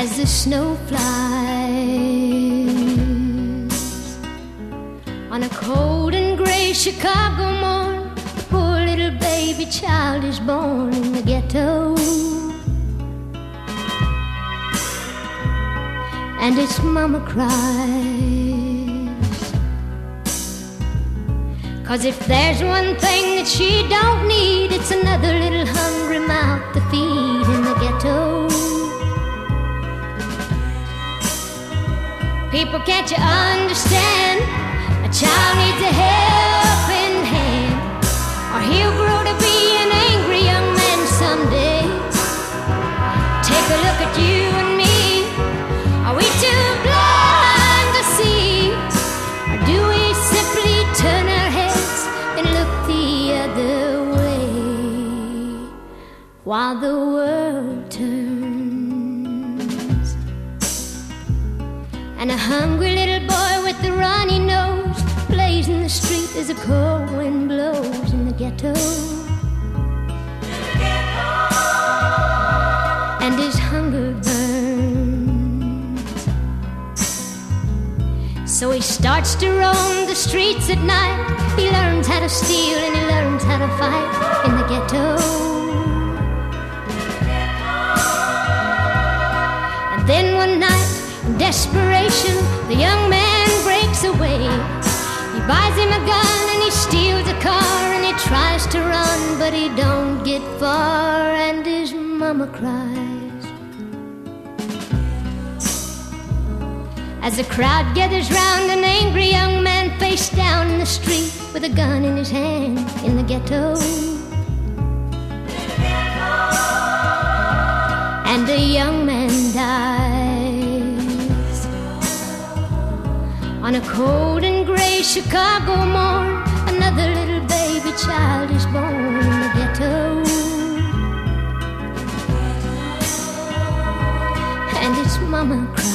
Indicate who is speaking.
Speaker 1: as the snow flies. On a cold and gray Chicago morn, a poor little baby child is born in the ghetto. And its mama cries, 'cause if there's one thing that she don't need, it's another little hungry mouth to feed in the ghetto. People, can't you understand? A child needs a helping hand, or he'll grow to be an angry young man someday. Take a look at you and me. Are we too blind to see, or do we simply turn our heads and look the other way while the world turns? And a hungry little boy with a runny nose plays in the street as a cold wind blows in the ghetto. And his hunger burns, so he starts to roam the streets at night. He learns how to steal and he learns how to fight in the ghetto. And then one night, in desperation, the young man breaks away. He buys him a gun and he steals a car and he tries to run, but he don't get far, and his mama cries. As the crowd gathers round an angry young man face down in the street with a gun in his hand in the ghetto. And the young man dies on a cold and gray Chicago morn. Another little baby child is born in the ghetto. And its mama cries.